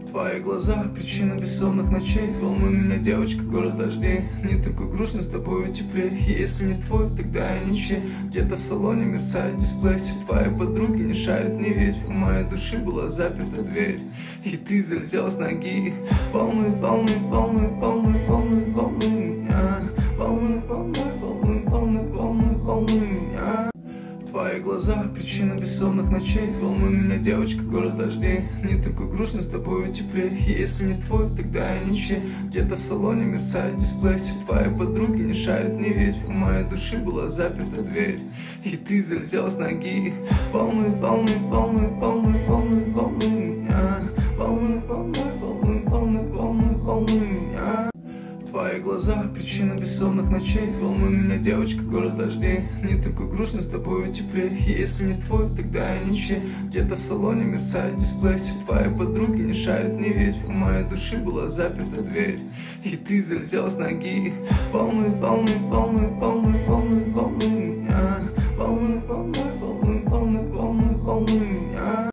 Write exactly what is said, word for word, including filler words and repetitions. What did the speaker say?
Твои глаза — причина бессонных ночей. Волнуй меня, девочка, город дождей. Не такой грустный, с тобой теплее. Если не твой, тогда я ничей. Где-то в салоне мерцает дисплей. Все твои подруги не шарят, не верь. У моей души была заперта дверь, и ты залетела с ноги. Волны, волны, волны, волны, волны, волны меня. Волны, волны, волны, волны, волны, волны меня. Твои глаза — причина бессонных ночей. Волнуй меня, девочка, город дождей. Не такой грустный, с тобой теплее. Если не твой, тогда я ничей. Где-то в салоне мерцает дисплей. Все твои подруги не шарят, не верь. У моей души была заперта дверь, и ты залетела с ноги. Волны, волны, волны, волны, волны, волны меня. Волны, волны, волны, волны, волны, волны меня. Твои глаза — причина бессонных ночей. Волнуй меня, девочка, город дождей. Не такой грустный, с тобой теплее. Если не твой, тогда я ничей. Где-то в салоне мерцает дисплей. Все твои подруги не шарят, не верь. У моей души была заперта дверь, и ты залетела с ноги. Волны, волны, волны, волны, волны, волны меня. Волны, волны,